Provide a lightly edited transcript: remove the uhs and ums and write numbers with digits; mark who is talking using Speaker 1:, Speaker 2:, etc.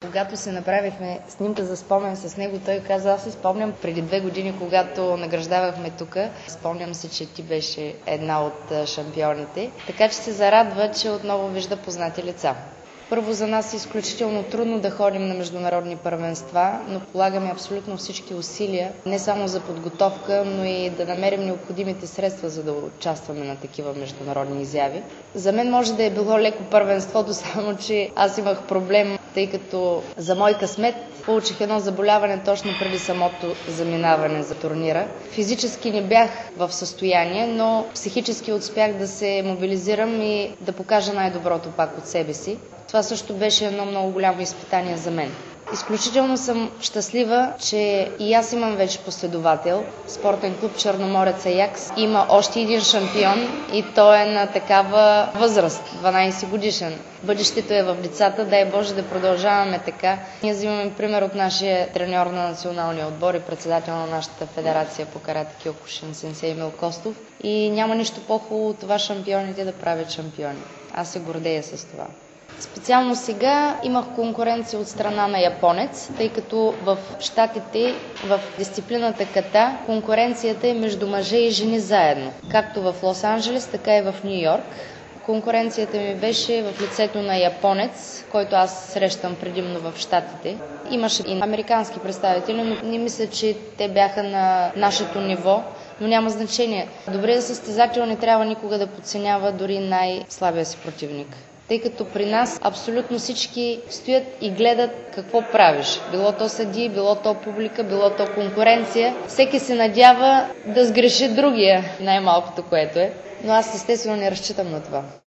Speaker 1: когато се направихме снимка за спомен с него, той каза, аз си спомням преди 2 години, когато награждавахме тук, спомням се, че ти беше една от шампионите, така че се зарадва, че отново вижда познати лица. Първо, за нас е изключително трудно да ходим на международни първенства, но полагаме абсолютно всички усилия, не само за подготовка, но и да намерим необходимите средства, за да участваме на такива международни изяви. За мен може да е било леко първенството, само че аз имах проблем, тъй като за мой късмет получих едно заболяване точно преди самото заминаване за турнира. Физически не бях в състояние, но психически успях да се мобилизирам и да покажа най-доброто пак от себе си. Това също беше едно много голямо изпитание за мен. Изключително съм щастлива, че и аз имам вече последовател. Спортен клуб Черноморец Аякс има още един шампион и той е на такава възраст, 12 годишен. Бъдещето е в децата, дай Боже да продължаваме така. Ние взимаме пример от нашия треньор на националния отбор и председател на нашата федерация по карате Киокушин сенсей Емил Костов. И няма нищо по-хубаво от това шампионите да правят шампиони. Аз се гордея с това. Специално сега имах конкуренция от страна на японец, тъй като в Щатите, в дисциплината ката, конкуренцията е между мъже и жени заедно. Както в Лос-Анджелес, така и в Ню-Йорк. Конкуренцията ми беше в лицето на японец, който аз срещам предимно в Щатите. Имаше и американски представители, но не мисля, че те бяха на нашето ниво, но няма значение. Добрият състезател не трябва никога да подценява дори най-слабия си противник. Тъй като при нас абсолютно всички стоят и гледат какво правиш. Било то съдии, било то публика, било то конкуренция. Всеки се надява да сгреши другия, най-малкото което е. Но аз естествено не разчитам на това.